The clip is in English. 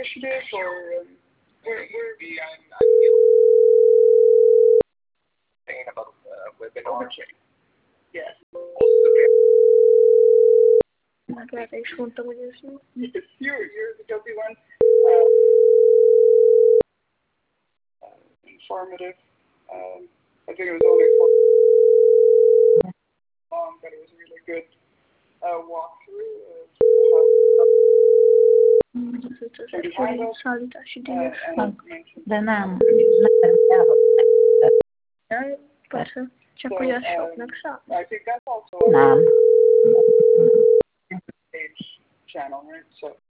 initiative or where Maybe I'm saying about webinar. okay. Yes. Possibly. Magari szunta vagyis. You're the dopey one. Informative. I think it was only for long, but it was a really good walkthrough of how behind us Szállítási díjas. and mentioned. De nem Persze, csak hogy az soknak számít. I think that's also nem. a page channel, right? So